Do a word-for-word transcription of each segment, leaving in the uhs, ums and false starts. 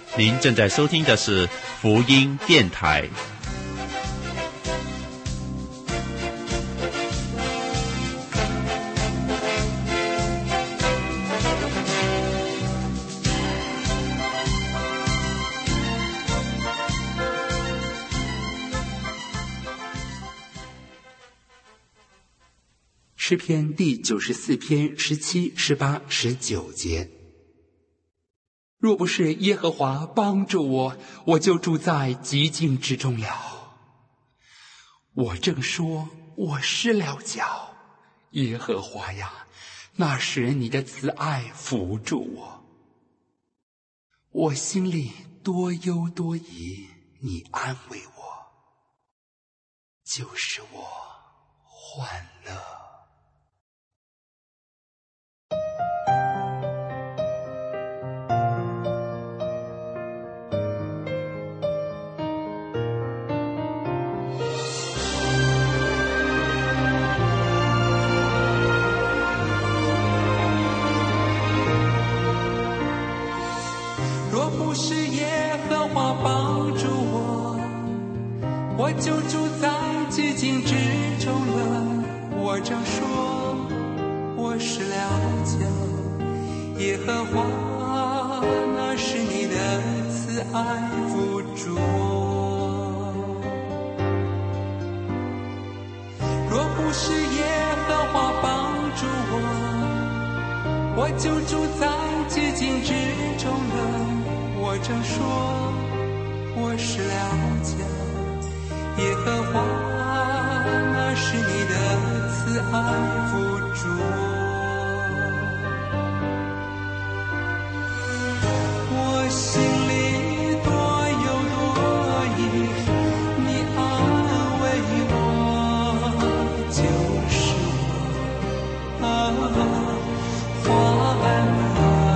您正在收听的是福音电台。 诗篇第九十四篇十七、十八、十九节。若不是耶和华帮助我，我就住在极境之中了。我正说，我失了脚，耶和华呀，那时你的慈爱扶住我。我心里多忧多疑，你安慰我，就使我欢乐。 不是耶和华帮助我，我就住在寂静之中了。我正说，我失了脚，耶和华，那是你的慈爱扶助我。若不是耶和华帮助我，我就住在寂静之中了。我正说，我失了脚，耶和华，那是你的慈爱扶助我。我心里多忧多疑，你安慰我，就是我啊欢乐。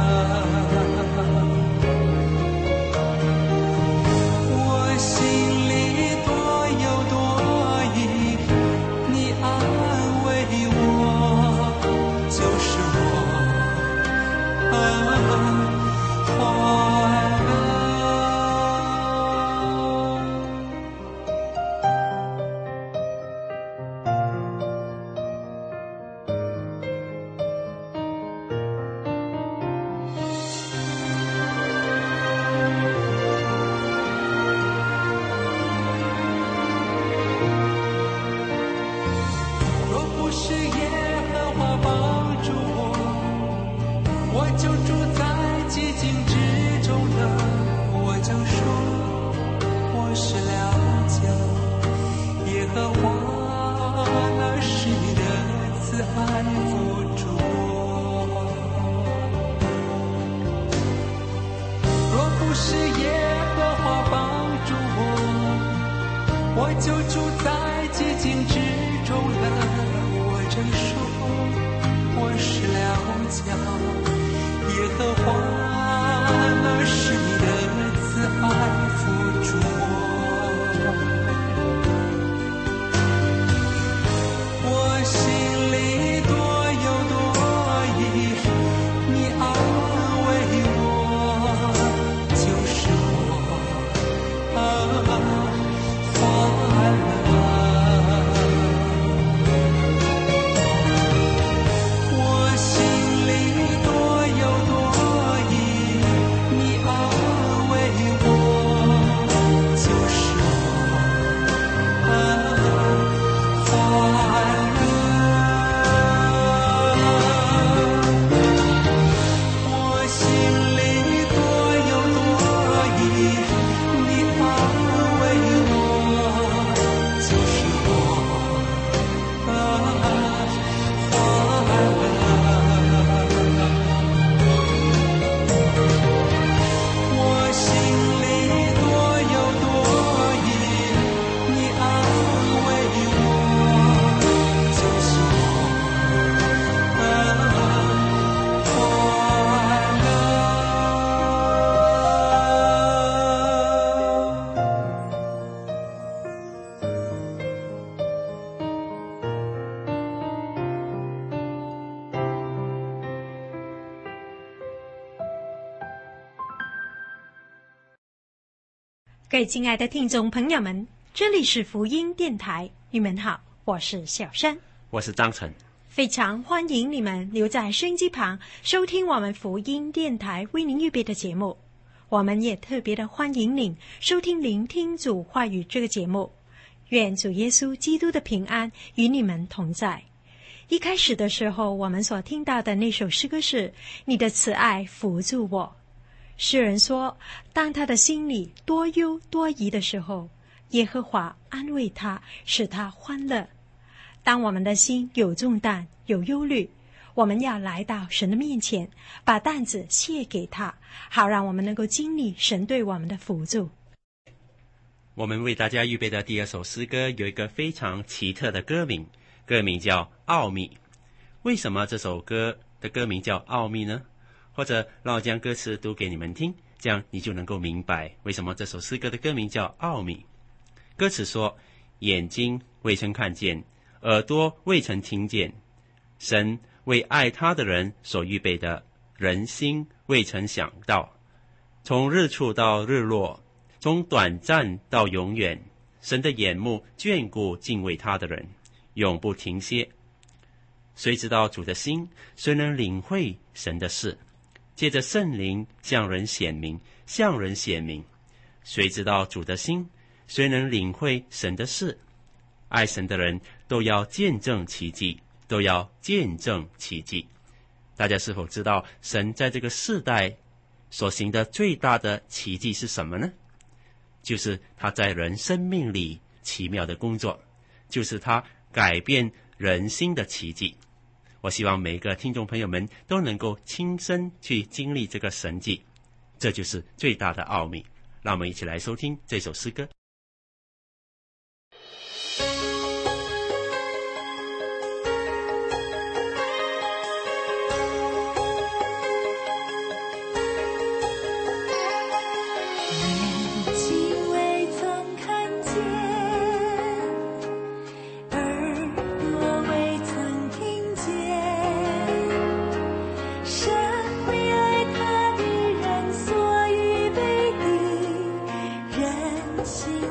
我就住在寂静之中了。我正说，我失了脚，耶和华，那是你的慈爱扶助我。我心里多忧多疑，你安慰我，就是我啊。我心里多忧多疑， 各位亲爱的听众朋友们，这里是福音电台，你们好，我是小山， 我是张晨， 非常欢迎你们留在收音机旁收听我们福音电台为您预备的节目。我们也特别的欢迎您收听聆听主话语这个节目。愿主耶稣基督的平安与你们同在。一开始的时候，我们所听到的那首诗歌是你的慈爱扶助我。诗人说，当他的心里多忧多疑的时候，耶和华安慰他，使他欢乐。当我们的心有重担有忧虑，我们要来到神的面前，把担子卸给他，好让我们能够经历神对我们的扶助。 我们为大家预备的第二首诗歌有一个非常奇特的歌名，歌名叫《奥秘》。为什么这首歌的歌名叫《奥秘》呢？或者让我将歌词读给你们听，这样你就能够明白为什么这首诗歌的歌名叫《奥秘》。歌词说，眼睛未曾看见，耳朵未曾听见，神为爱他的人所预备的，人心未曾想到。从日出到日落，从短暂到永远，神的眼目眷顾敬畏他的人，永不停歇。谁知道主的心？谁能领会神的事？借着圣灵向人显明，向人显明。谁知道主的心？谁能领会神的事？爱神的人都要见证奇迹，都要见证奇迹。大家是否知道神在这个世代所行的最大的奇迹是什么呢？就是他在人生命里奇妙的工作，就是他改变人心的奇迹。我希望每一个听众朋友们都能够亲身去经历这个神迹，这就是最大的奥秘。让我们一起来收听这首诗歌。 心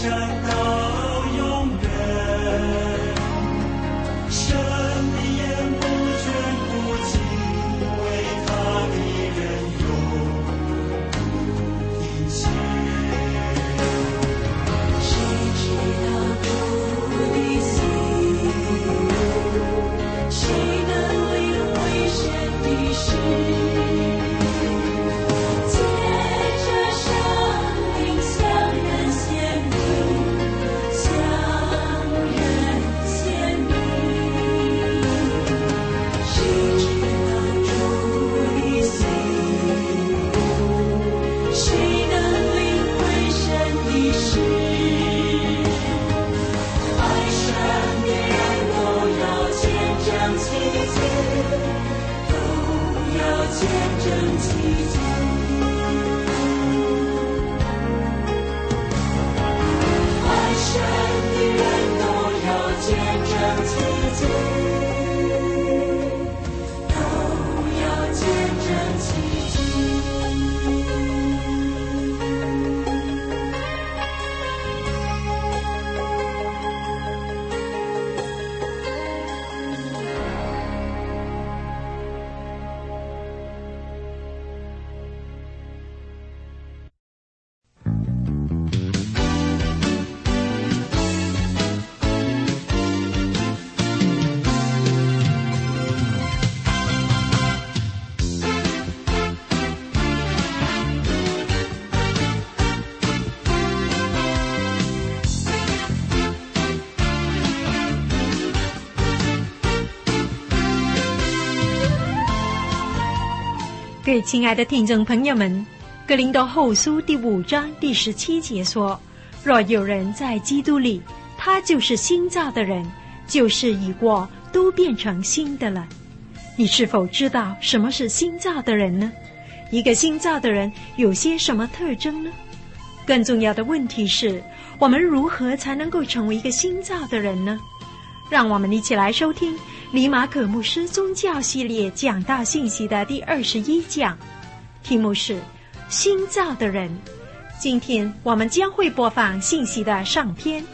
各位亲爱的听众朋友们，哥林多后书第五章第十七节说，若有人在基督里，他就是新造的人，旧事已过，都变成新的了。你是否知道什么是新造的人呢？一个新造的人有些什么特征呢？更重要的问题是，我们如何才能够成为一个新造的人呢？让我们一起来收听李马可牧师宗教系列讲道信息的第二十一讲，题目是新造的人。今天我们将会播放信息的上篇。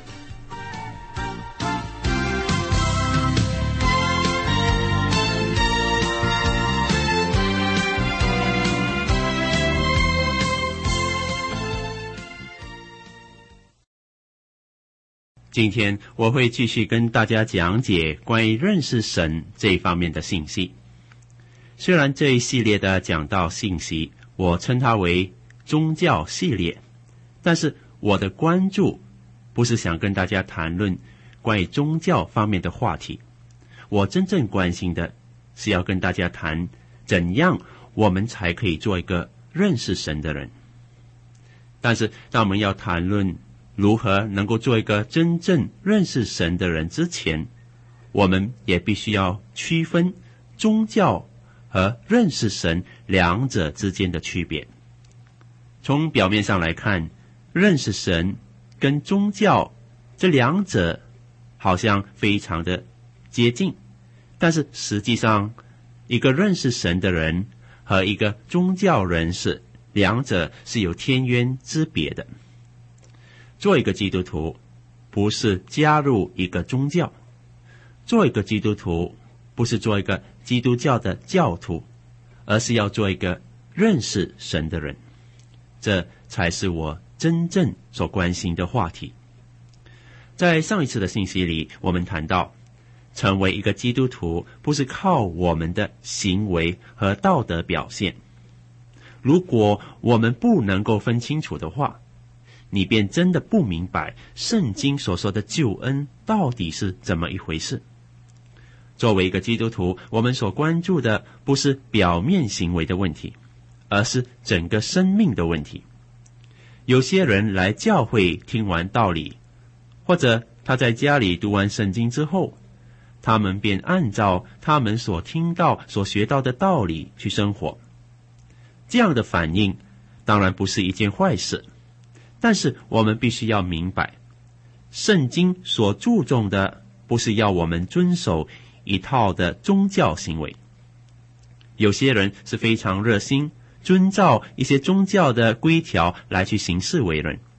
今天我会继续跟大家讲解关于认识神这一方面的信息。虽然这一系列的讲道信息我称它为宗教系列，但是我的关注不是想跟大家谈论关于宗教方面的话题，我真正关心的是要跟大家谈怎样我们才可以做一个认识神的人。但是当我们要谈论如何能够做一个真正认识神的人之前，我们也必须要区分宗教和认识神两者之间的区别。从表面上来看，认识神跟宗教这两者好像非常的接近，但是实际上一个认识神的人和一个宗教人士，两者是有天渊之别的。做一个基督徒不是加入一个宗教，做一个基督徒不是做一个基督教的教徒，而是要做一个认识神的人，这才是我真正所关心的话题。在上一次的信息里，我们谈到成为一个基督徒不是靠我们的行为和道德表现，如果我们不能够分清楚的话，你便真的不明白圣经所说的救恩到底是怎么一回事。作为一个基督徒，我们所关注的不是表面行为的问题，而是整个生命的问题。有些人来教会听完道理，或者他在家里读完圣经之后，他们便按照他们所听到所学到的道理去生活。这样的反应当然不是一件坏事，但是我们必须要明白，圣经所注重的不是要我们遵守一套的宗教行为。有些人是非常热心，遵照一些宗教的规条来去行事为人，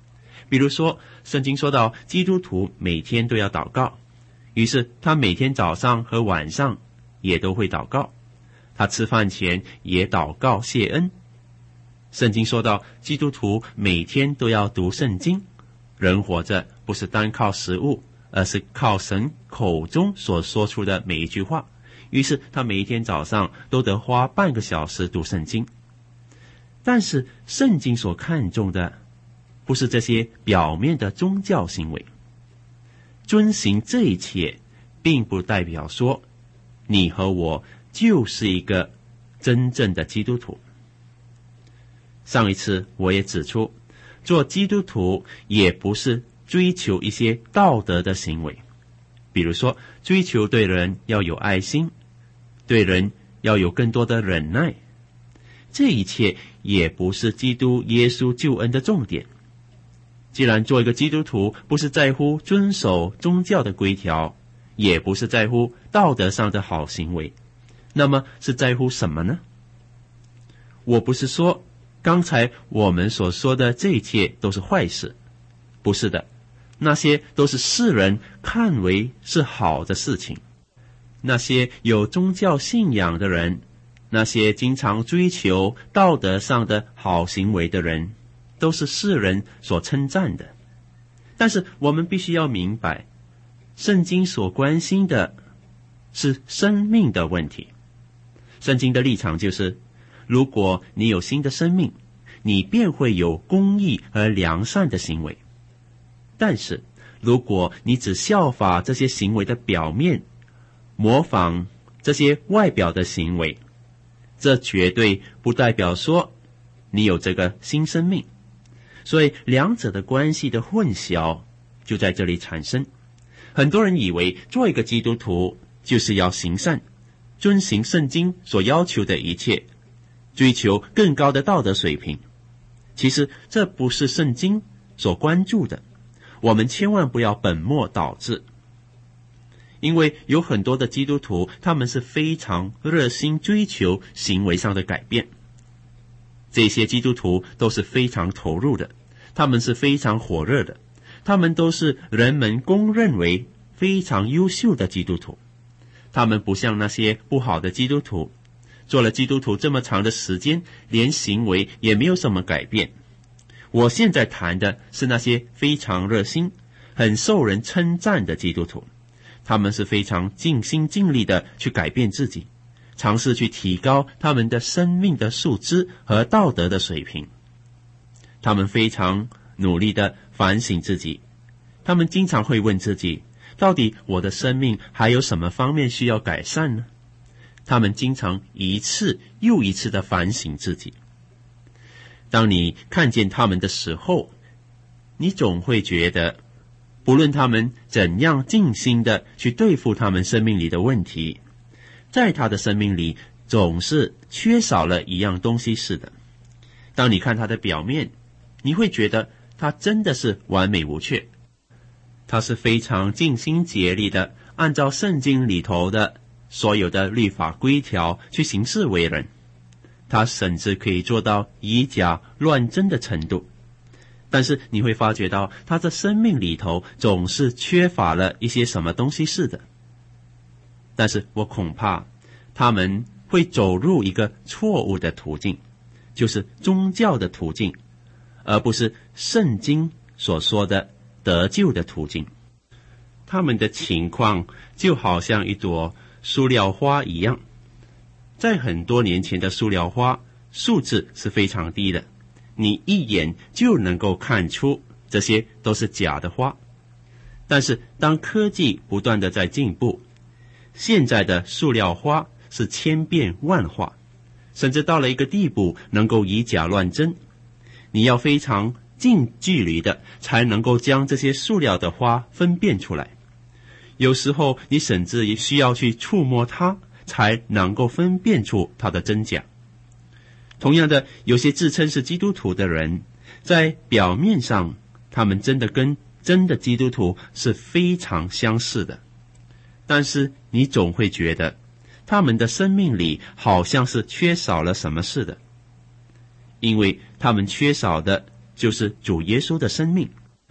比如说，圣经说到基督徒每天都要祷告，于是他每天早上和晚上也都会祷告，他吃饭前也祷告谢恩。圣经说到基督徒每天都要读圣经，人活着不是单靠食物，而是靠神口中所说出的每一句话，于是他每一天早上都得花半个小时读圣经。但是圣经所看重的不是这些表面的宗教行为，遵行这一切并不代表说你和我就是一个真正的基督徒。上一次我也指出，做基督徒也不是追求一些道德的行为，比如说追求对人要有爱心，对人要有更多的忍耐，这一切也不是基督耶稣救恩的重点。既然做一个基督徒不是在乎遵守宗教的规条，也不是在乎道德上的好行为，那么是在乎什么呢？我不是说刚才我们所说的这一切都是坏事，不是的，那些都是世人看为是好的事情。那些有宗教信仰的人，那些经常追求道德上的好行为的人，都是世人所称赞的。但是我们必须要明白，圣经所关心的是生命的问题。圣经的立场就是，如果你有新的生命，你便会有公义和良善的行为。但是如果你只效法这些行为的表面，模仿这些外表的行为，这绝对不代表说你有这个新生命。所以两者的关系的混淆就在这里产生。很多人以为做一个基督徒就是要行善，遵行圣经所要求的一切，追求更高的道德水平。其实这不是圣经所关注的，我们千万不要本末倒置。因为有很多的基督徒，他们是非常热心追求行为上的改变。这些基督徒都是非常投入的，他们是非常火热的，他们都是人们公认为非常优秀的基督徒。他们不像那些不好的基督徒，做了基督徒这么长的时间，连行为也没有什么改变。我现在谈的是那些非常热心、很受人称赞的基督徒，他们是非常尽心尽力的去改变自己，尝试去提高他们的生命的素质和道德的水平。他们非常努力的反省自己，他们经常会问自己，到底我的生命还有什么方面需要改善呢？他们经常一次又一次的反省自己。当你看见他们的时候，你总会觉得，不论他们怎样尽心的去对付他们生命里的问题，在他的生命里总是缺少了一样东西似的。当你看他的表面，你会觉得他真的是完美无缺，他是非常尽心竭力的按照圣经里头的所有的律法规条去行事为人，他甚至可以做到以假乱真的程度。但是你会发觉到他的生命里头总是缺乏了一些什么东西似的。但是我恐怕他们会走入一个错误的途径，就是宗教的途径，而不是圣经所说的得救的途径。他们的情况就好像一朵塑料花一样，在很多年前的塑料花素质是非常低的，你一眼就能够看出这些都是假的花。但是当科技不断的在进步，现在的塑料花是千变万化，甚至到了一个地步能够以假乱真。你要非常近距离的才能够将这些塑料的花分辨出来，有时候你甚至需要去触摸它才能够分辨出它的真假。同样的，有些自称是基督徒的人，在表面上他们真的跟真的基督徒是非常相似的，但是你总会觉得他们的生命里好像是缺少了什么似的，因为他们缺少的就是主耶稣的生命，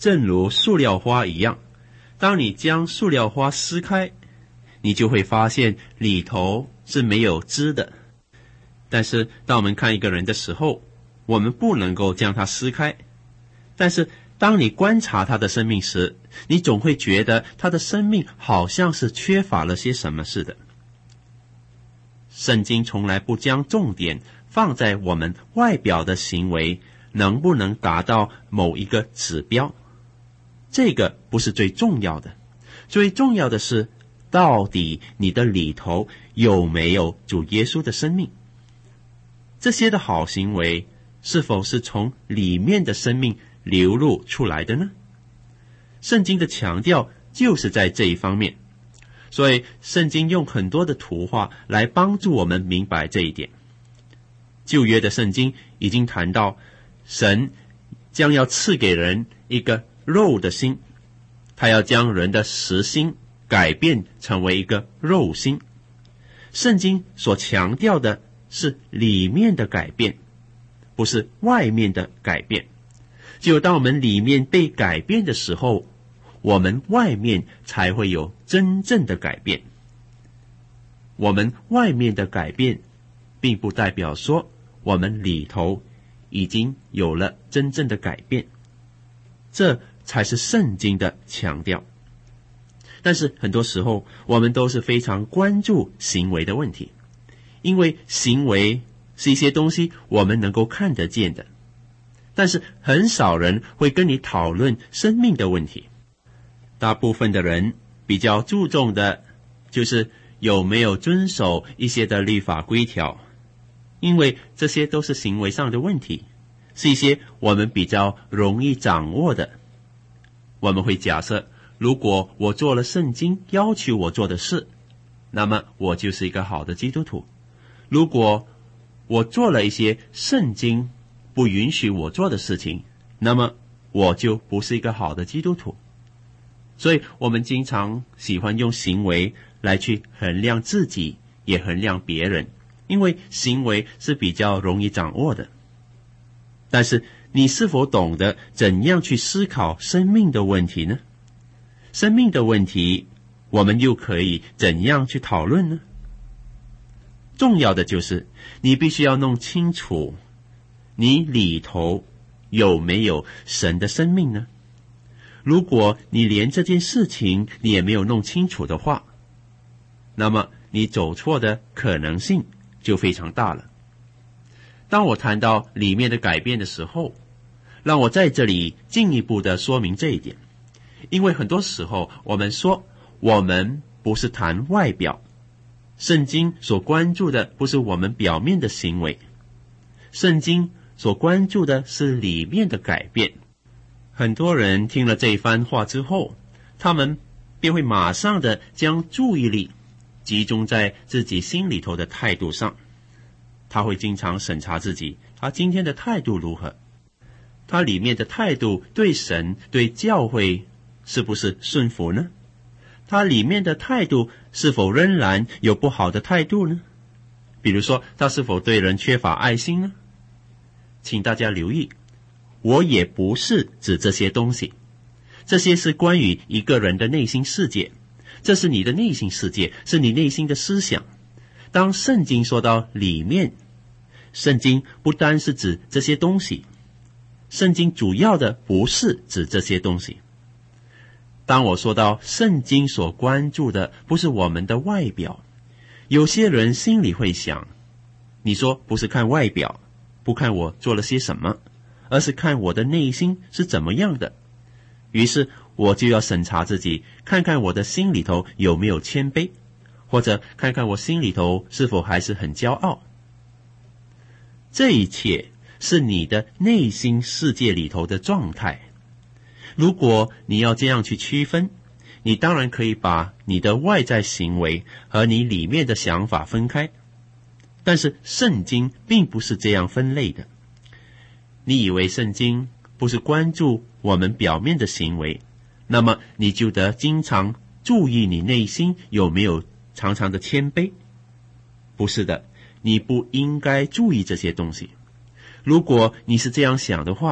正如塑料花一样，当你将塑料花撕开，你就会发现里头是没有汁的。但是当我们看一个人的时候，我们不能够将它撕开，但是当你观察他的生命时，你总会觉得他的生命好像是缺乏了些什么似的。圣经从来不将重点放在我们外表的行为能不能达到某一个指标，这个不是最重要的。最重要的是，到底你的里头有没有主耶稣的生命？这些的好行为是否是从里面的生命流露出来的呢？圣经的强调就是在这一方面，所以圣经用很多的图画来帮助我们明白这一点。旧约的圣经已经谈到，神将要赐给人一个肉的心，他要将人的实心改变成为一个肉心。圣经所强调的是里面的改变，不是外面的改变。只有当我们里面被改变的时候，我们外面才会有真正的改变。我们外面的改变并不代表说我们里头已经有了真正的改变，这才是圣经的强调。但是很多时候我们都是非常关注行为的问题，因为行为是一些东西我们能够看得见的，但是很少人会跟你讨论生命的问题。大部分的人比较注重的就是有没有遵守一些的律法规条，因为这些都是行为上的问题，是一些我们比较容易掌握的。我们会假设，如果我做了圣经要求我做的事，那么我就是一个好的基督徒。如果我做了一些圣经不允许我做的事情，那么我就不是一个好的基督徒。所以我们经常喜欢用行为来去衡量自己，也衡量别人，因为行为是比较容易掌握的。但是你是否懂得怎样去思考生命的问题呢？生命的问题我们又可以怎样去讨论呢？重要的就是你必须要弄清楚你里头有没有神的生命呢？如果你连这件事情你也没有弄清楚的话，那么你走错的可能性就非常大了。当我谈到里面的改变的时候，让我在这里进一步的说明这一点。因为很多时候我们说我们不是谈外表，圣经所关注的不是我们表面的行为，圣经所关注的是里面的改变。很多人听了这一番话之后，他们便会马上的将注意力集中在自己心里头的态度上。他会经常审查自己，他今天的态度如何，他里面的态度对神对教会是不是顺服呢？他里面的态度是否仍然有不好的态度呢？比如说他是否对人缺乏爱心呢？请大家留意，我也不是指这些东西，这些是关于一个人的内心世界，这是你的内心世界，是你内心的思想。当圣经说到里面，圣经不单是指这些东西，圣经主要的不是指这些东西。当我说到圣经所关注的不是我们的外表，有些人心里会想，你说不是看外表，不看我做了些什么，而是看我的内心是怎么样的。于是我就要审查自己，看看我的心里头有没有谦卑，或者看看我心里头是否还是很骄傲。这一切是你的内心世界里头的状态。如果你要这样去区分，你当然可以把你的外在行为和你里面的想法分开，但是圣经并不是这样分类的。你以为圣经不是关注我们表面的行为，那么你就得经常注意你内心有没有常常的谦卑。不是的，你不应该注意这些东西。如果你是这样想的话，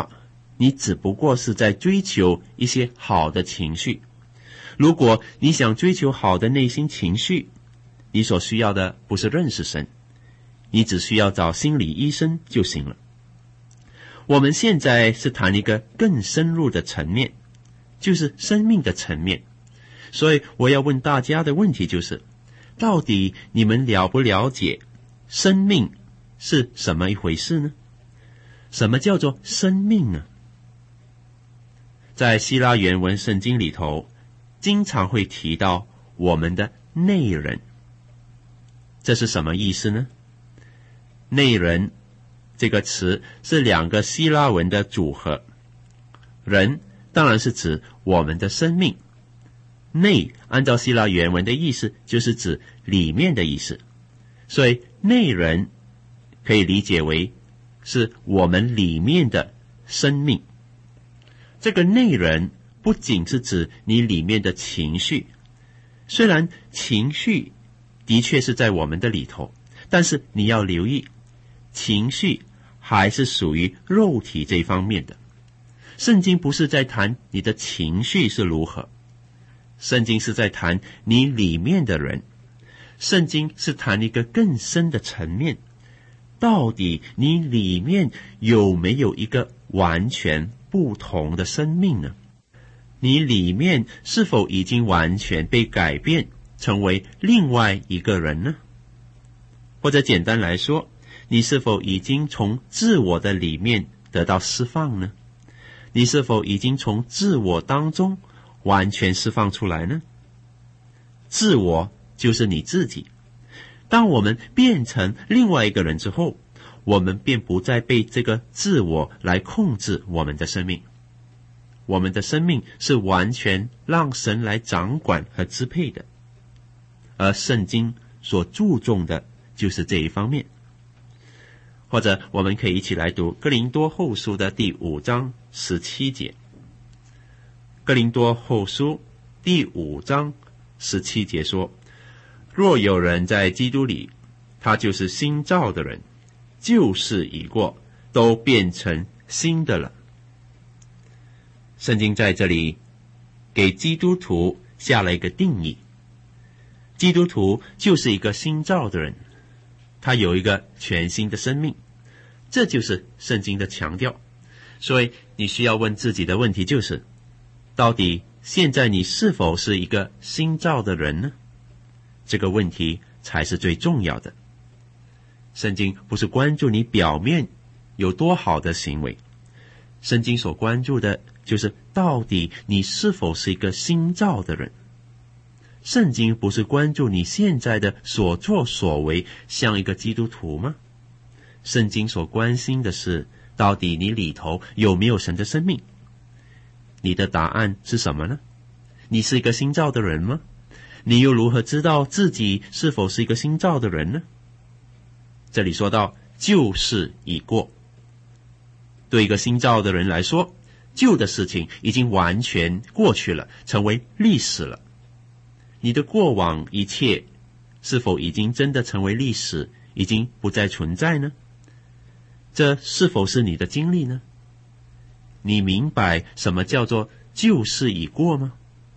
你只不过是在追求一些好的情绪。如果你想追求好的内心情绪，你所需要的不是认识神，你只需要找心理医生就行了。我们现在是谈一个更深入的层面，就是生命的层面。所以我要问大家的问题就是，到底你们了不了解生命是什么一回事呢？什么叫做生命呢？在希腊原文圣经里头，经常会提到我们的内人。这是什么意思呢？内人这个词是两个希腊文的组合，人当然是指我们的生命，内按照希腊原文的意思就是指里面的意思，所以内人可以理解为是我们里面的生命。这个内人不仅是指你里面的情绪，虽然情绪的确是在我们的里头，但是你要留意，情绪还是属于肉体这方面的。圣经不是在谈你的情绪是如何，圣经是在谈你里面的人，圣经是谈一个更深的层面，到底你里面有没有一个完全不同的生命呢？你里面是否已经完全被改变，成为另外一个人呢？或者简单来说，你是否已经从自我的里面得到释放呢？你是否已经从自我当中完全释放出来呢？自我就是你自己。当我们变成另外一个人之后，我们便不再被这个自我来控制我们的生命。我们的生命是完全让神来掌管和支配的，而圣经所注重的就是这一方面。或者我们可以一起来读哥林多后书的第五章十七节。哥林多后书第五章十七节说，若有人在基督里，他就是新造的人，旧事已过，都变成新的了。圣经在这里给基督徒下了一个定义，基督徒就是一个新造的人，他有一个全新的生命，这就是圣经的强调。所以你需要问自己的问题就是，到底现在你是否是一个新造的人呢？这个问题才是最重要的。圣经不是关注你表面有多好的行为，圣经所关注的就是到底你是否是一个新造的人。圣经不是关注你现在的所作所为像一个基督徒吗？圣经所关心的是，到底你里头有没有神的生命？你的答案是什么呢？你是一个新造的人吗？你又如何知道自己是否是一个新造的人呢？这里说到旧事已过，对一个新造的人来说，旧的事情已经完全过去了，成为历史了。你的过往一切是否已经真的成为历史，已经不再存在呢？这是否是你的经历呢？你明白什么叫做旧事已过吗？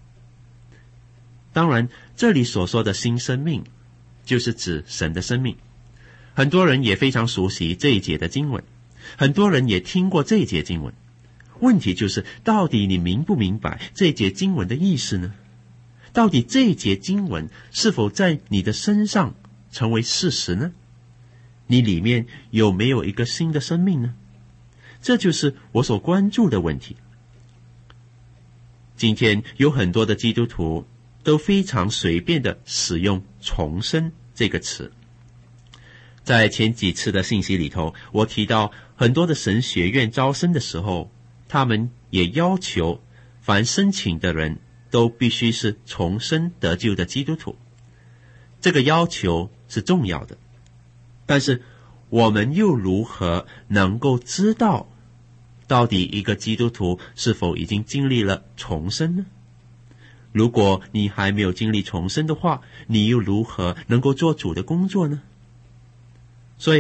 当然，这里所说的新生命就是指神的生命。很多人也非常熟悉这一节的经文，很多人也听过这一节经文。问题就是，到底你明不明白这一节经文的意思呢？到底这一节经文是否在你的身上成为事实呢？你里面有没有一个新的生命呢？这就是我所关注的问题。今天有很多的基督徒都非常随便的使用重生这个词。在前几次的信息里头，我提到很多的神学院招生的时候，他们也要求凡申请的人都必须是重生得救的基督徒。这个要求是重要的，但是我们又如何能够知道到底一个基督徒是否已经经历了重生呢？如果你还没有经历重生的话，你又如何能够做主的工作呢？所以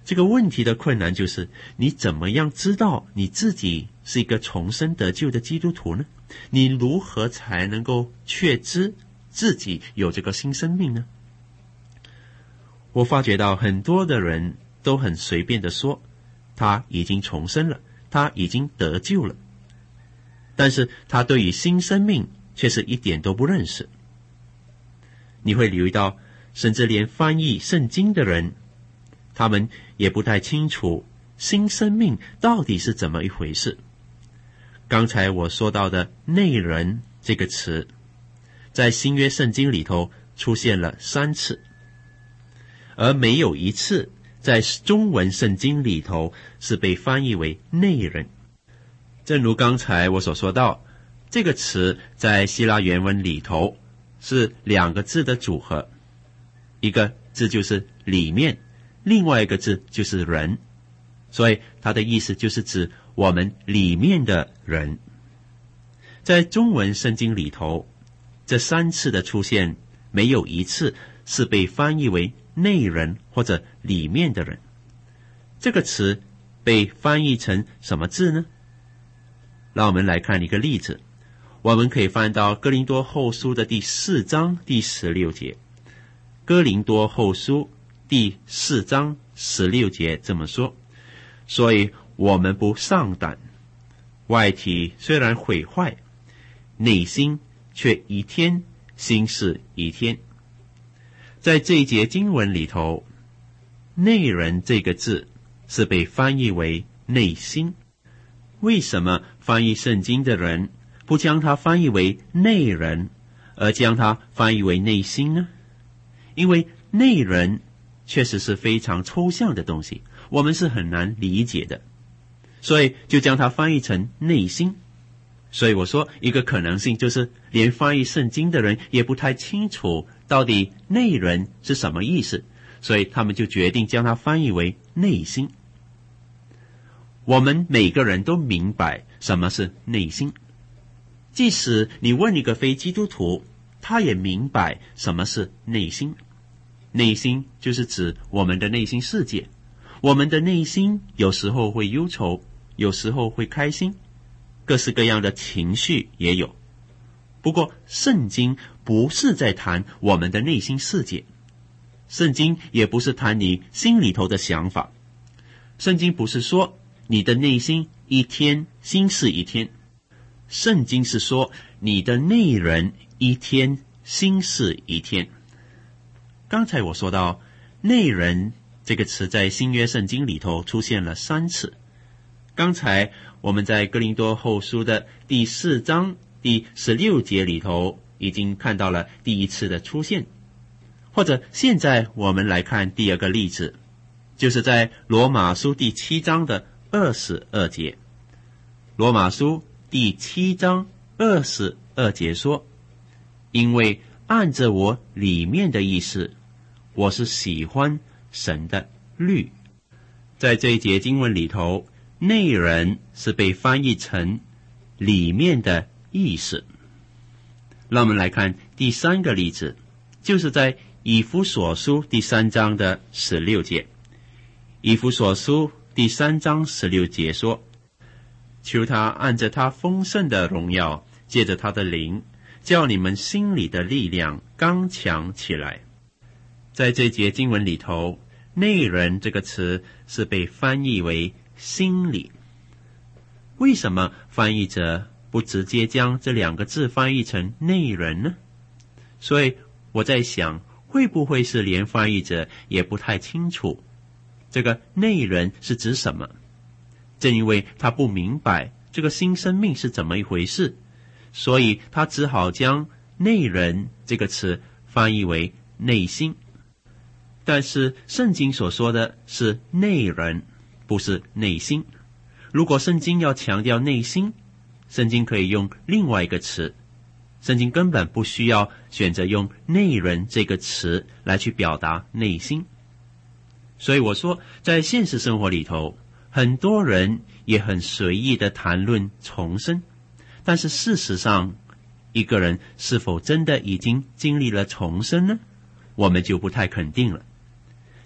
这个问题的困难就是你怎么样知道你自己是一个重生得救的基督徒呢？你如何才能够确知自己有这个新生命呢？我发觉到很多的人都很随便的说他已经重生了，他已经得救了，但是他对于新生命却是一点都不认识。你会留意到，甚至连翻译圣经的人，他们也不太清楚新生命到底是怎么一回事。刚才我说到的内人这个词，在新约圣经里头出现了三次，而没有一次在中文圣经里头是被翻译为内人。正如刚才我所说到，这个词在希腊原文里头是两个字的组合，一个字就是里面，另外一个字就是人，所以它的意思就是指我们里面的人。在中文圣经里头，这三次的出现，没有一次是被翻译为内人或者里面的人。这个词被翻译成什么字呢？让我们来看一个例子。我们可以翻到哥林多后书的第四章第十六节。哥林多后书第四章十六节这么说：所以我们不丧胆，外体虽然毁坏，内心却一天新似一天。在这一节经文里头，内人这个字是被翻译为内心。为什么翻译圣经的人不将它翻译为内人，而将它翻译为内心呢？因为内人确实是非常抽象的东西，我们是很难理解的，所以就将它翻译成内心。所以我说一个可能性就是连翻译圣经的人也不太清楚到底内人是什么意思，所以他们就决定将它翻译为内心。我们每个人都明白什么是内心，即使你问一个非基督徒，他也明白什么是内心。内心就是指我们的内心世界，我们的内心有时候会忧愁，有时候会开心，各式各样的情绪也有。不过圣经不是在谈我们的内心世界，圣经也不是谈你心里头的想法，圣经不是说你的内心一天新似一天，圣经是说你的内人一天新似一天。刚才我说到内人这个词在新约圣经里头出现了三次，刚才我们在哥林多后书的第四章第十六节里头已经看到了第一次的出现，或者现在我们来看第二个例子，就是在罗马书第七章的二十二节。罗马书第七章二十二节说：因为按着我里面的意思，我是喜欢神的律。在这一节经文里头，内人是被翻译成里面的意思。让我们来看第三个例子，就是在以弗所书第三章的十六节。以弗所书第三章十六节说：求他按着他丰盛的荣耀，借着他的灵，叫你们心里的力量刚强起来。在这节经文里头，内人这个词是被翻译为心里。为什么翻译者不直接将这两个字翻译成内人呢？所以我在想，会不会是连翻译者也不太清楚这个内人是指什么？正因为他不明白这个新生命是怎么一回事，所以他只好将内人这个词翻译为内心。但是圣经所说的是内人，不是内心。如果圣经要强调内心，圣经可以用另外一个词，圣经根本不需要选择用内人这个词来去表达内心。所以我说，在现实生活里头，很多人也很随意的谈论重生，但是事实上，一个人是否真的已经经历了重生呢？我们就不太肯定了。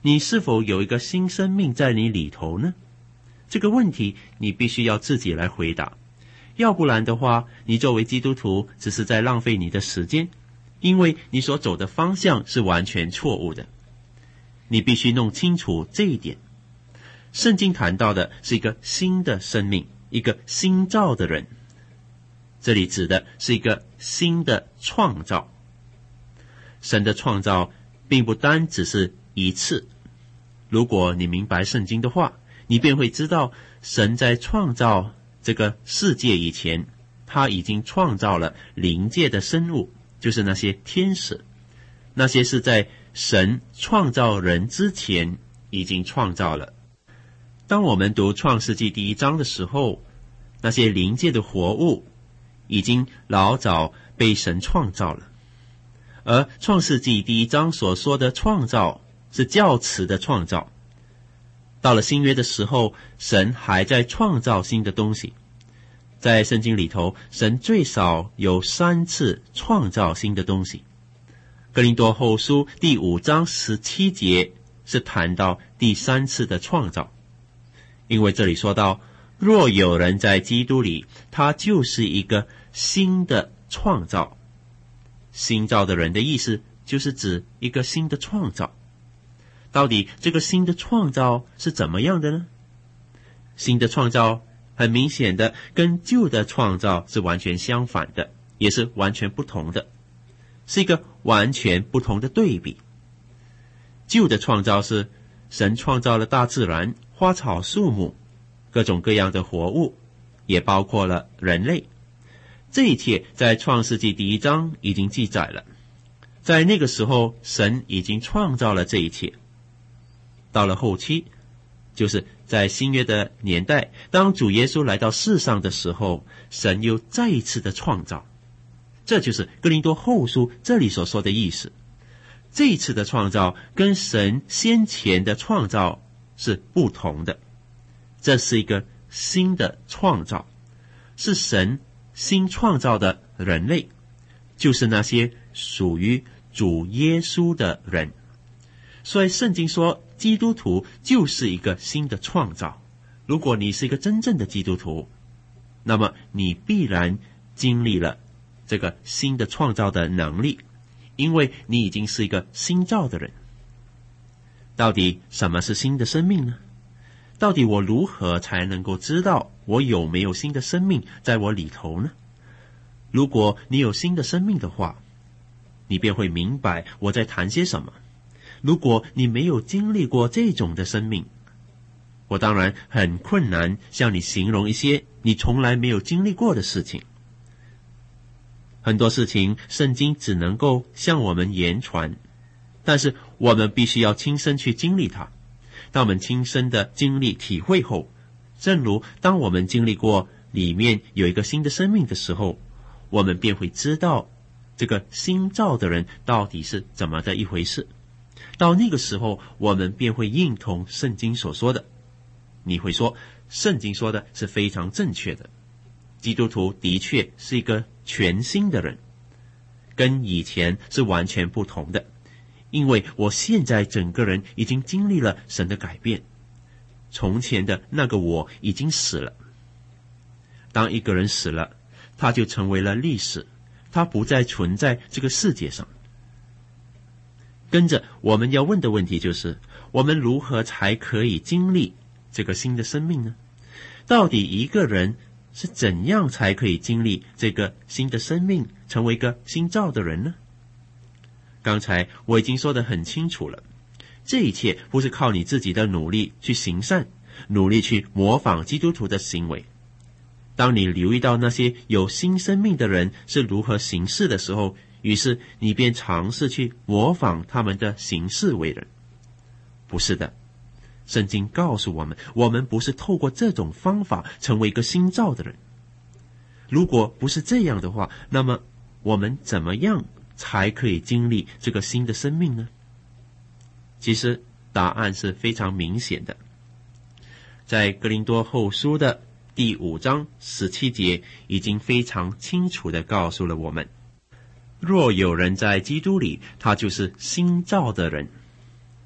你是否有一个新生命在你里头呢？这个问题你必须要自己来回答，要不然的话，你作为基督徒只是在浪费你的时间，因为你所走的方向是完全错误的。你必须弄清楚这一点。圣经谈到的是一个新的生命，一个新造的人，这里指的是一个新的创造。神的创造并不单只是一次，如果你明白圣经的话，你便会知道神在创造这个世界以前，他已经创造了灵界的生物，就是那些天使，那些是在神创造人之前已经创造了。当我们读创世纪第一章的时候，那些灵界的活物已经老早被神创造了，而创世纪第一章所说的创造是较迟的创造。到了新约的时候，神还在创造新的东西。在圣经里头，神最少有三次创造新的东西。哥林多后书第五章十七节是谈到第三次的创造，因为这里说到，若有人在基督里，他就是一个新的创造。新造的人的意思就是指一个新的创造。到底这个新的创造是怎么样的呢？新的创造很明显的跟旧的创造是完全相反的，也是完全不同的，是一个完全不同的对比。旧的创造是神创造了大自然、花草树木、各种各样的活物，也包括了人类。这一切在创世纪第一章已经记载了，在那个时候神已经创造了这一切。到了后期，就是在新约的年代，当主耶稣来到世上的时候，神又再一次的创造。这就是哥林多后书这里所说的意思。这一次的创造跟神先前的创造是不同的，这是一个新的创造，是神新创造的人类，就是那些属于主耶稣的人。所以圣经说，基督徒就是一个新的创造。如果你是一个真正的基督徒，那么你必然经历了这个新的创造的能力，因为你已经是一个新造的人。到底什么是新的生命呢？到底我如何才能够知道我有没有新的生命在我里头呢？如果你有新的生命的话，你便会明白我在谈些什么。如果你没有经历过这种的生命，我当然很困难向你形容一些你从来没有经历过的事情。很多事情圣经只能够向我们言传，但是我们必须要亲身去经历它。当我们亲身的经历体会后，正如当我们经历过里面有一个新的生命的时候，我们便会知道这个新造的人到底是怎么的一回事。到那个时候，我们便会认同圣经所说的。你会说，圣经说的是非常正确的，基督徒的确是一个全新的人，跟以前是完全不同的，因为我现在整个人已经经历了神的改变，从前的那个我已经死了。当一个人死了，他就成为了历史，他不再存在这个世界上。跟着我们要问的问题就是，我们如何才可以经历这个新的生命呢？到底一个人是怎样才可以经历这个新的生命，成为一个新造的人呢？刚才我已经说得很清楚了，这一切不是靠你自己的努力去行善，努力去模仿基督徒的行为。当你留意到那些有新生命的人是如何行事的时候，于是你便尝试去模仿他们的行事为人。不是的，圣经告诉我们，我们不是透过这种方法成为一个新造的人。如果不是这样的话，那么我们怎么样才可以经历这个新的生命呢？其实答案是非常明显的，在哥林多后书的第五章十七节已经非常清楚地告诉了我们，若有人在基督里，他就是新造的人。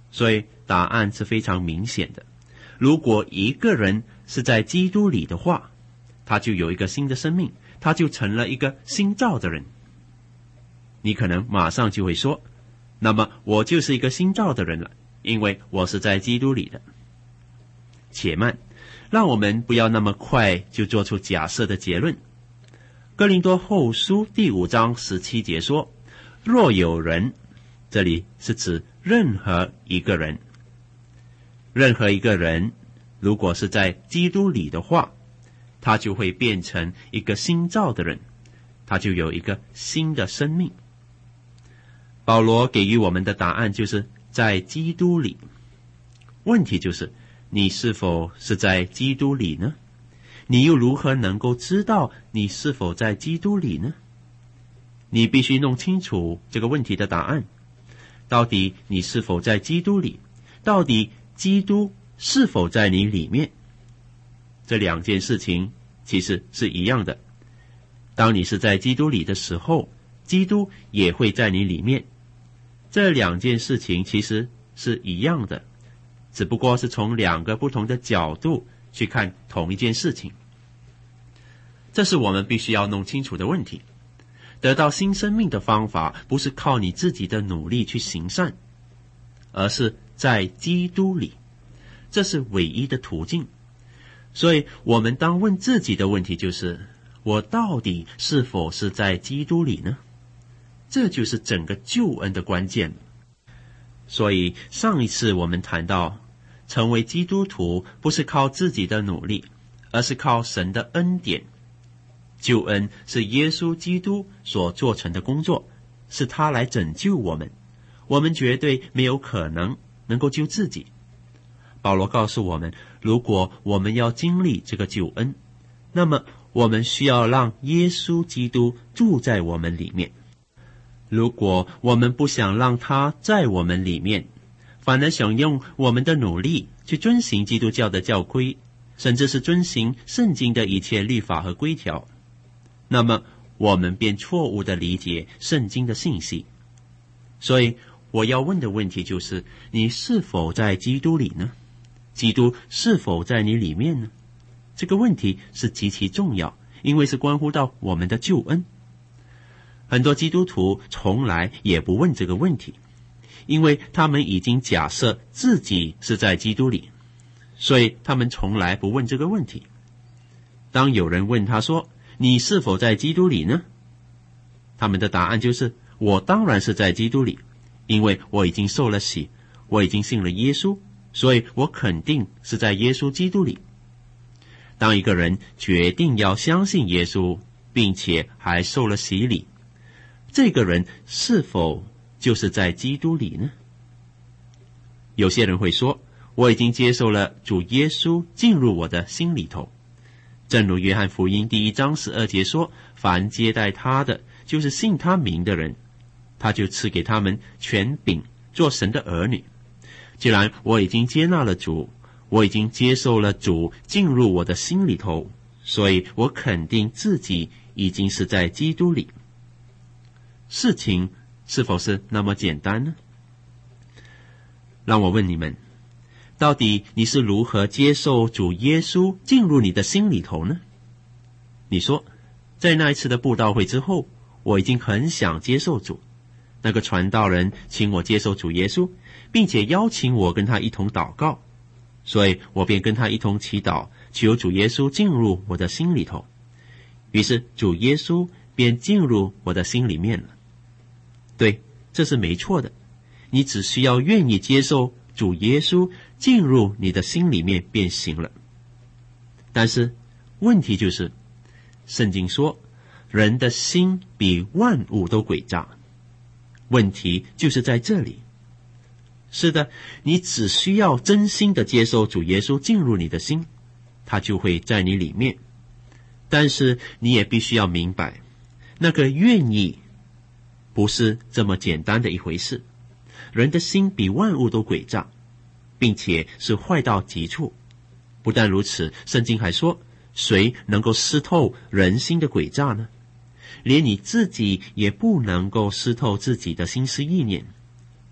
所以答案是非常明显的。如果一个人是在基督里的话，他就有一个新的生命，他就成了一个新造的人。你可能马上就会说，那么我就是一个新造的人了，因为我是在基督里的。且慢，让我们不要那么快就做出假设的结论。哥林多后书第五章十七节说，若有人，这里是指任何一个人，任何一个人如果是在基督里的话，他就会变成一个新造的人，他就有一个新的生命。保罗给予我们的答案就是在基督里。问题就是你是否是在基督里呢？你又如何能够知道你是否在基督里呢？你必须弄清楚这个问题的答案。到底你是否在基督里？到底基督是否在你里面？这两件事情其实是一样的。当你是在基督里的时候，基督也会在你里面。这两件事情其实是一样的，只不过是从两个不同的角度去看同一件事情。这是我们必须要弄清楚的问题。得到新生命的方法不是靠你自己的努力去行善，而是在基督里，这是唯一的途径。所以我们当问自己的问题就是，我到底是否是在基督里呢？这就是整个救恩的关键。所以上一次我们谈到，成为基督徒不是靠自己的努力，而是靠神的恩典。救恩是耶稣基督所做成的工作，是他来拯救我们，我们绝对没有可能能够救自己。保罗告诉我们，如果我们要经历这个救恩，那么我们需要让耶稣基督住在我们里面。如果我们不想让他在我们里面，反而想用我们的努力去遵行基督教的教规，甚至是遵行圣经的一切律法和规条，那么我们便错误地理解圣经的信息。所以我要问的问题就是，你是否在基督里呢？基督是否在你里面呢？这个问题是极其重要，因为是关乎到我们的救恩。很多基督徒从来也不问这个问题，因为他们已经假设自己是在基督里，所以他们从来不问这个问题。当有人问他说，你是否在基督里呢？他们的答案就是，我当然是在基督里，因为我已经受了洗，我已经信了耶稣，所以我肯定是在耶稣基督里。当一个人决定要相信耶稣，并且还受了洗礼，这个人是否就是在基督里呢？有些人会说，我已经接受了主耶稣进入我的心里头。正如约翰福音第一章十二节说，凡接待他的，就是信他名的人，他就赐给他们权柄做神的儿女。既然我已经接纳了主，我已经接受了主进入我的心里头，所以我肯定自己已经是在基督里。事情是否是那么简单呢？让我问你们，到底你是如何接受主耶稣进入你的心里头呢？你说，在那一次的布道会之后，我已经很想接受主，那个传道人请我接受主耶稣，并且邀请我跟他一同祷告，所以我便跟他一同祈祷，求主耶稣进入我的心里头。于是主耶稣便进入我的心里面了。对，这是没错的，你只需要愿意接受主耶稣进入你的心里面便行了。但是问题就是，圣经说人的心比万物都诡诈，问题就是在这里。是的，你只需要真心的接受主耶稣进入你的心，他就会在你里面。但是你也必须要明白，那个愿意不是这么简单的一回事。人的心比万物都诡诈，并且是坏到极处。不但如此，圣经还说，谁能够识透人心的诡诈呢？连你自己也不能够识透自己的心思意念。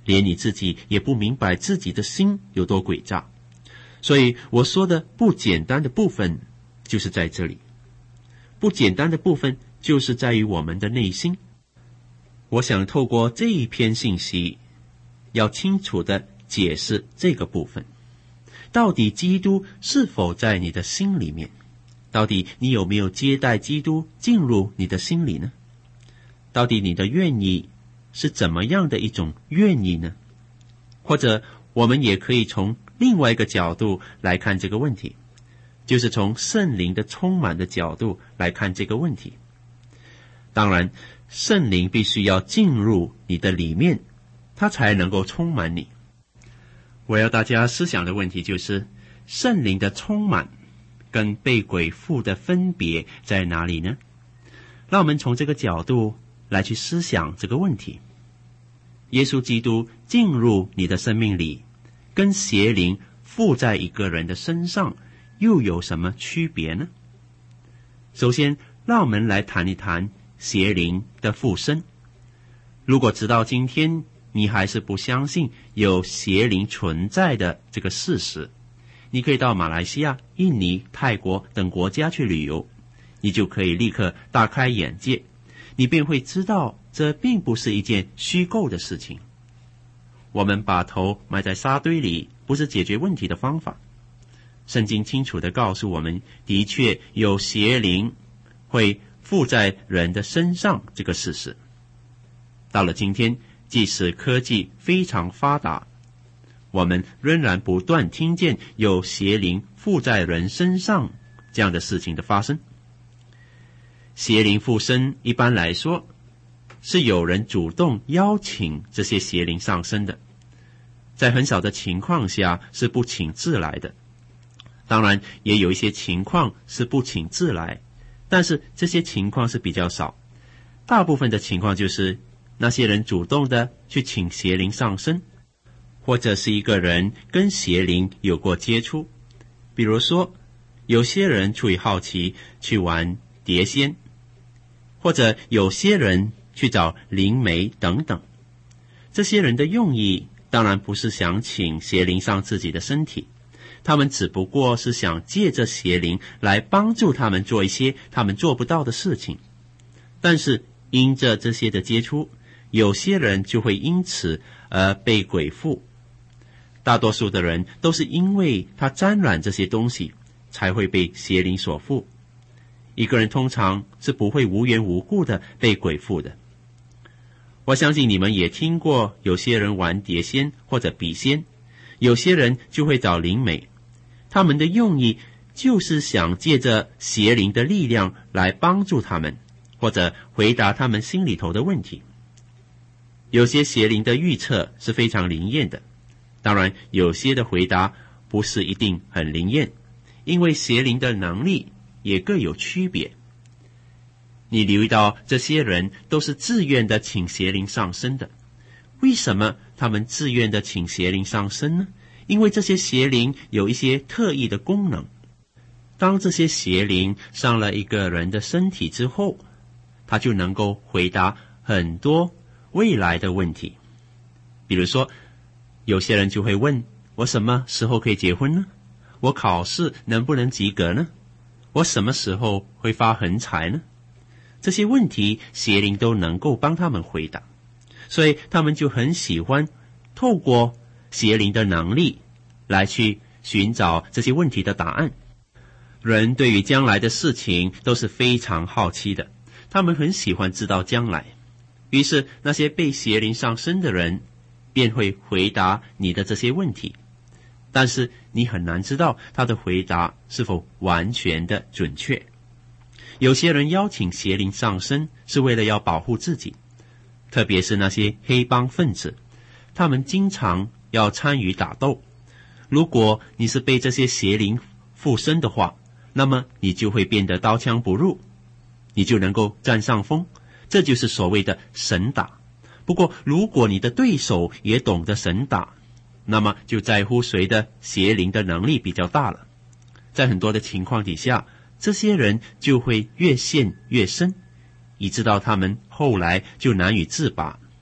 连你自己也不明白自己的心有多诡诈。所以我说的不简单的部分就是在这里，不简单的部分就是在于我们的内心。我想透过这一篇信息，要清楚地解释这个部分。到底基督是否在你的心里面？到底你有没有接待基督进入你的心里呢？到底你的愿意是怎么样的一种愿意呢？或者我们也可以从另外一个角度来看这个问题，就是从圣灵的充满的角度来看这个问题。当然，圣灵必须要进入你的里面，它才能够充满你。我要大家思想的问题就是，圣灵的充满跟被鬼附的分别在哪里呢？让我们从这个角度来去思想这个问题。耶稣基督进入你的生命里，跟邪灵附在一个人的身上又有什么区别呢？首先，让我们来谈一谈邪灵的附身。如果直到今天你还是不相信有邪灵存在的这个事实，你可以到马来西亚、印尼、泰国等国家去旅游，你就可以立刻大开眼界，你便会知道这并不是一件虚构的事情。我们把头埋在沙堆里不是解决问题的方法。圣经清楚地告诉我们，的确有邪灵会附在人的身上这个事实。到了今天，即使科技非常发达，我们仍然不断听见有邪灵附在人身上这样的事情的发生。邪灵附身一般来说是有人主动邀请这些邪灵上身的，在很少的情况下是不请自来的。当然也有一些情况是不请自来，但是这些情况是比较少。大部分的情况就是那些人主动的去请邪灵上身，或者是一个人跟邪灵有过接触。比如说有些人出于好奇去玩碟仙，或者有些人去找灵媒等等。这些人的用意当然不是想请邪灵上自己的身体，他们只不过是想借着邪灵来帮助他们做一些他们做不到的事情。但是因着这些的接触，有些人就会因此而被鬼附。大多数的人都是因为他沾染这些东西才会被邪灵所附。一个人通常是不会无缘无故的被鬼附的。我相信你们也听过有些人玩碟仙或者笔仙，有些人就会找灵媒，他们的用意就是想借着邪灵的力量来帮助他们，或者回答他们心里头的问题。有些邪灵的预测是非常灵验的，当然有些的回答不是一定很灵验，因为邪灵的能力也各有区别。你留意到这些人都是自愿的请邪灵上身的。为什么他们自愿的请邪灵上身呢？因为这些邪灵有一些特异的功能。当这些邪灵上了一个人的身体之后，他就能够回答很多未来的问题。比如说，有些人就会问，我什么时候可以结婚呢？我考试能不能及格呢？我什么时候会发横财呢？这些问题邪灵都能够帮他们回答，所以他们就很喜欢透过邪灵的能力来去寻找这些问题的答案。人对于将来的事情都是非常好奇的，他们很喜欢知道将来。于是那些被邪灵上身的人便会回答你的这些问题，但是你很难知道他的回答是否完全的准确。有些人邀请邪灵上身是为了要保护自己，特别是那些黑帮分子，他们经常要参与打斗。如果你是被这些邪灵附身的话，那么你就会变得刀枪不入，你就能够占上风，这就是所谓的神打。不过如果你的对手也懂得神打，那么就在乎谁的邪灵的能力比较大了。在很多的情况底下，这些人就会越陷越深，以致到他们后来就难以自拔。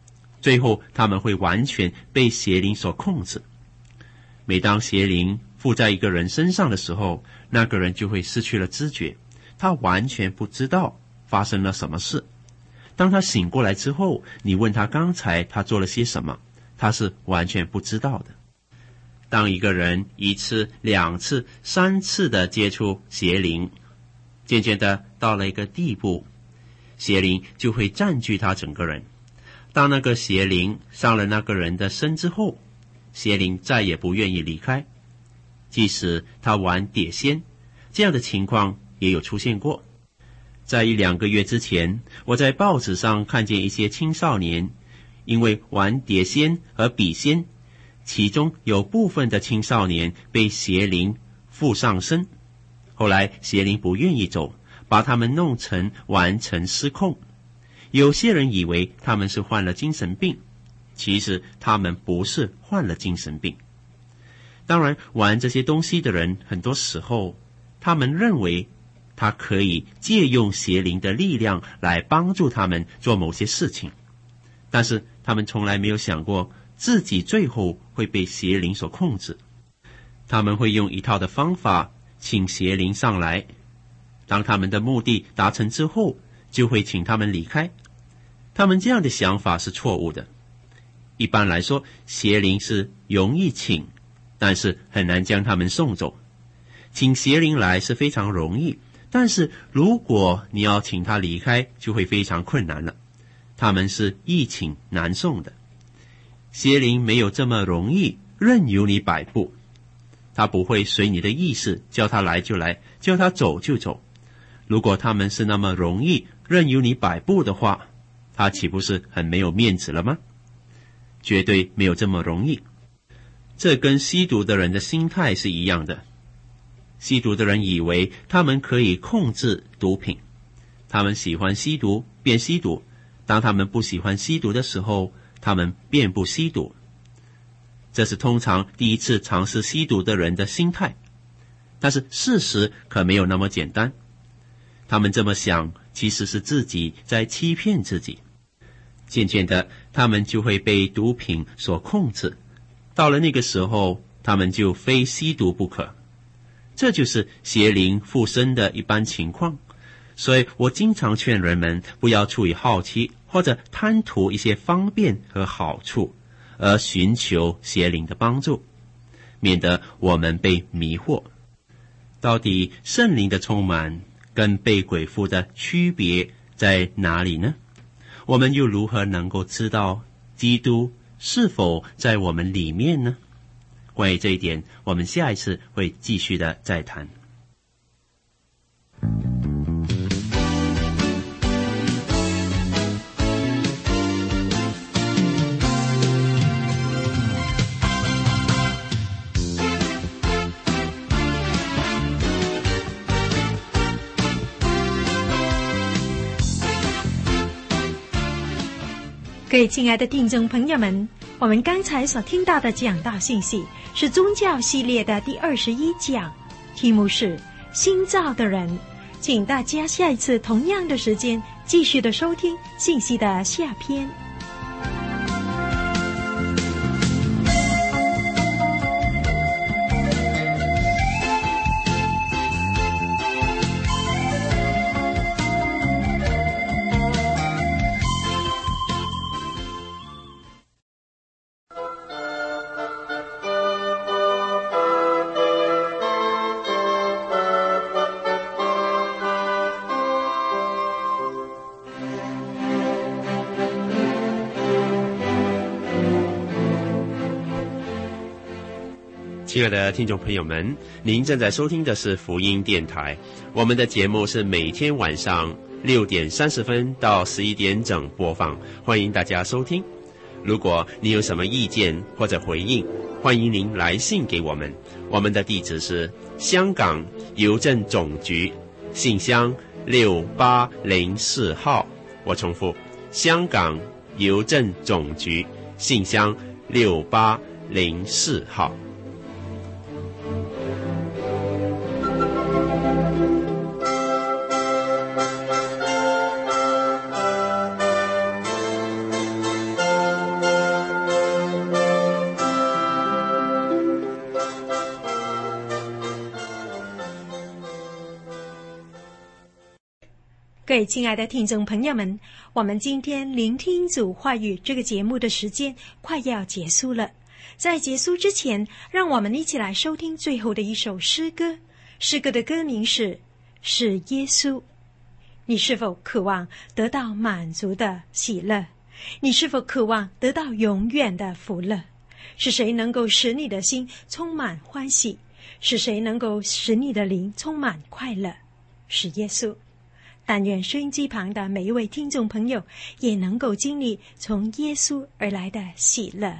最后他们会完全被邪灵所控制。每当邪灵附在一个人身上的时候，那个人就会失去了知觉，他完全不知道发生了什么事。当他醒过来之后，你问他刚才他做了些什么，他是完全不知道的。当一个人一次、两次、三次的接触邪灵，渐渐的到了一个地步，邪灵就会占据他整个人。当那个邪灵上了那个人的身之后，邪灵再也不愿意离开，即使他玩碟仙，这样的情况也有出现过。在一两个月之前，我在报纸上看见一些青少年因为玩碟仙和笔仙，其中有部分的青少年被邪灵附上身，后来邪灵不愿意走，把他们弄成完全失控。有些人以为他们是患了精神病，其实他们不是患了精神病。当然，玩这些东西的人很多时候他们认为他可以借用邪灵的力量来帮助他们做某些事情，但是他们从来没有想过自己最后会被邪灵所控制。他们会用一套的方法请邪灵上来，当他们的目的达成之后，就会请他们离开。他们这样的想法是错误的。一般来说，邪灵是容易请，但是很难将他们送走。请邪灵来是非常容易，但是如果你要请他离开，就会非常困难了。他们是易请难送的。邪灵没有这么容易任由你摆布，他不会随你的意思，叫他来就来，叫他走就走。如果他们是那么容易任由你摆布的话，他岂不是很没有面子了吗？绝对没有这么容易。这跟吸毒的人的心态是一样的。吸毒的人以为他们可以控制毒品，他们喜欢吸毒便吸毒，当他们不喜欢吸毒的时候，他们便不吸毒。这是通常第一次尝试吸毒的人的心态，但是事实可没有那么简单。他们这么想，其实是自己在欺骗自己。渐渐的，他们就会被毒品所控制，到了那个时候，他们就非吸毒不可。这就是邪灵附身的一般情况。所以我经常劝人们不要出于好奇或者贪图一些方便和好处而寻求邪灵的帮助，免得我们被迷惑。到底圣灵的充满跟被鬼附的区别在哪里呢？我们又如何能够知道基督是否在我们里面呢？关于这一点，我们下一次会继续的再谈。 各位亲爱的听众朋友们，我们刚才所听到的讲道信息是宗教系列的第二十一讲，题目是新造的人。请大家下一次同样的时间继续的收听信息的下篇。 亲爱的听众朋友们，您正在收听的是福音电台，我们的节目是每天晚上六点三十分到十一点整播放，欢迎大家收听。如果你有什么意见或者回应，欢迎您来信给我们，我们的地址是香港邮政总局信箱六八零四号，我重复，香港邮政总局信箱六八零四号。 各位亲爱的听众朋友们，我们今天聆听主话语这个节目的时间快要结束了。在结束之前，让我们一起来收听最后的一首诗歌。诗歌的歌名是《是耶稣》。你是否渴望得到满足的喜乐？你是否渴望得到永远的福乐？是谁能够使你的心充满欢喜？是谁能够使你的灵充满快乐？是耶稣。但愿收音机旁的每一位听众朋友也能够经历从耶稣而来的喜乐。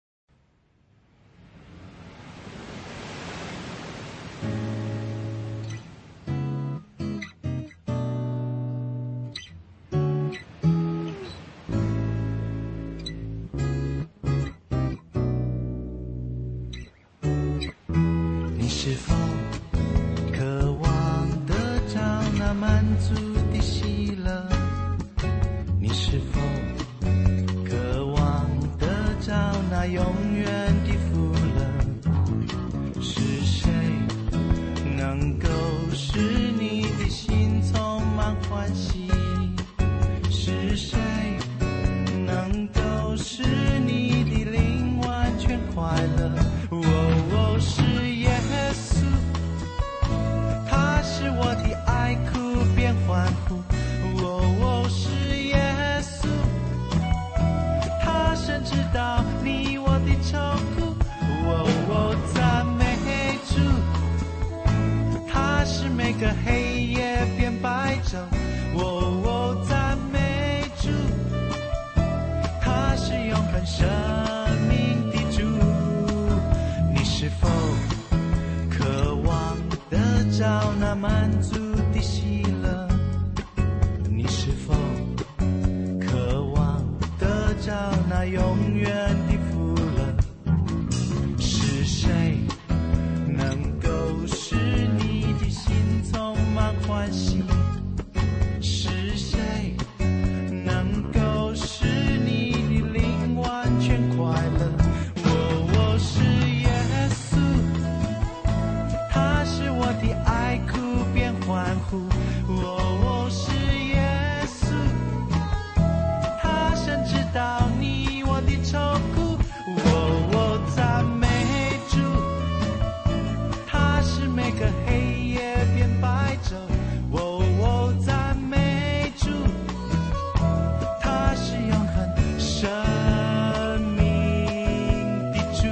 你是否渴望得着那满足的喜乐？你是否渴望得着那永远的福乐？是谁能够使你的心充满欢喜？是谁能够使你的灵完全快乐？哦哦，是耶稣，他使我的爱哭变欢呼。哦哦，是耶稣，他深知道你我的愁苦。哦哦，赞美主，他使每个黑夜变白昼。哦哦，赞美主，他是永恒生命的主。你是否渴望得着那满足的喜乐？你是否渴望得着那永远的福乐？是谁能够使你的心充满欢喜？是谁能够使你的灵完全快乐？哦哦，是耶稣，他使我的爱哭变欢呼。哦哦，是耶稣，他深知道你我的愁苦。哦哦，赞美主，他使每个黑夜变白昼。哦哦，赞美主，他是永恒生命的主。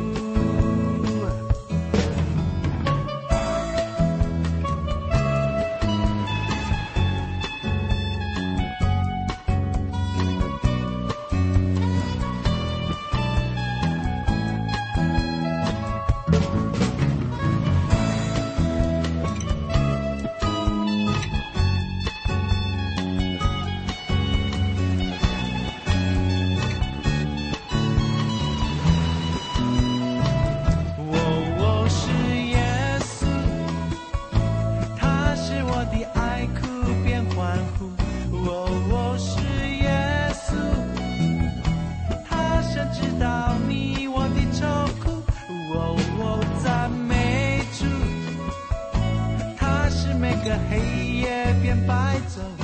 哦哦，是耶稣，他使我的爱哭变欢呼。哦哦，是耶稣，他深知道你我的愁苦。哦哦，赞美主，他使每个黑夜变白昼。